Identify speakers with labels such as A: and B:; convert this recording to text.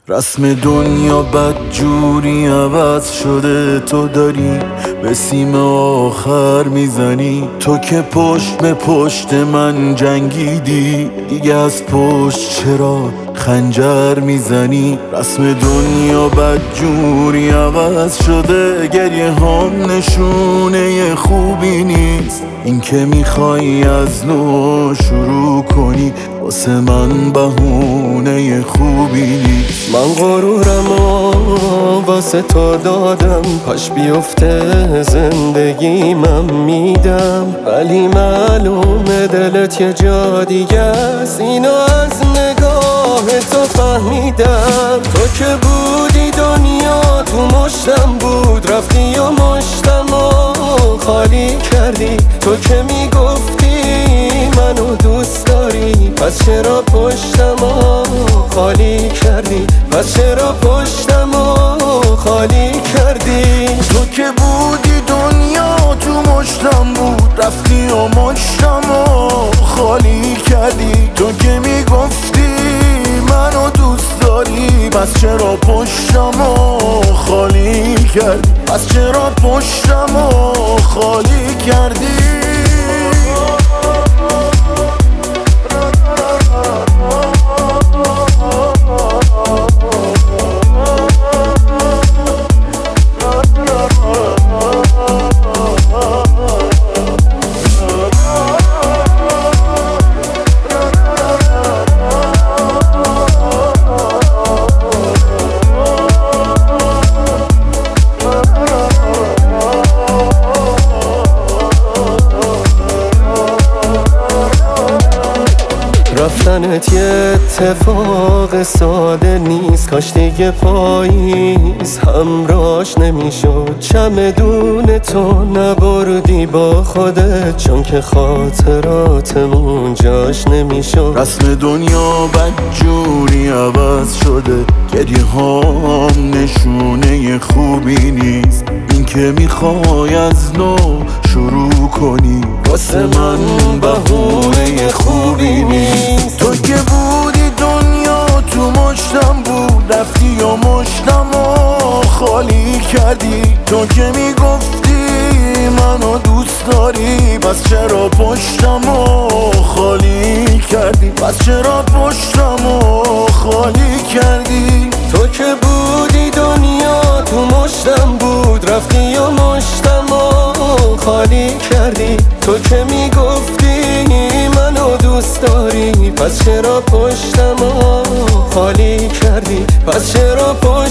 A: رسم دنیا بدجوری عوض شده، تو داری به سیم آخر میزنی. تو که پشت به پشت من جنگیدی، دیگه از پشت چرا خنجر میزنی؟ رسم دنیا بدجوری عوض شده، گریه هم نشونه خوبی نیست. این که میخوای از نو شروع کنی، واسه من بهونه خوبی نیست.
B: من غرورم و واسه تو دادم، کاش بیفته زندگیمم میدم، ولی معلومه دلت یه جا دیگه است. اینو از نگاه تو فهمیدم. تو که بودی دنیا تو مشتم بود، رفتی و مشتم و خالی کردی. تو که میگفتی منو دوست داری، پس چرا پشتمو خالی کردی؟ پس چرا پشتمو خالی کردی؟
A: تو که بودی دنیا تو مشتم بود، رفتی و مشتمو خالی کردی. تو که میگفتی منو دوست داری، پس چرا پشتمو خالی کردی؟ پس چرا پشتمو خالی کردی؟
B: رفتنت یه اتفاق ساده نیست، کاش دیگه پاییز همراش نمیشد. چمدون تو نبردی با خودت، چون که خاطراتمون جاش نمیشد.
A: رسم دنیا بدجوری عوض شده، گریه هام نشونه خوبی نیست. این که میخوای از نو شروع کنی، واسه من بهونه خوبی نیست. تو که بودی دنیا تو مشتم بود، رفتی و مشتم و خالی کردی. تو که میگفتی منو دوست داری، پس چرا پشتمو خالی کردی؟ پس چرا پشتمو خالی کردی؟
B: تو که بودی دنیا تو مشتم بود، رفتی و مشتم و خالی کردی. تو که میگفتی منو دوست داری، پس چرا پشتمو خالی کردی؟ پس چرا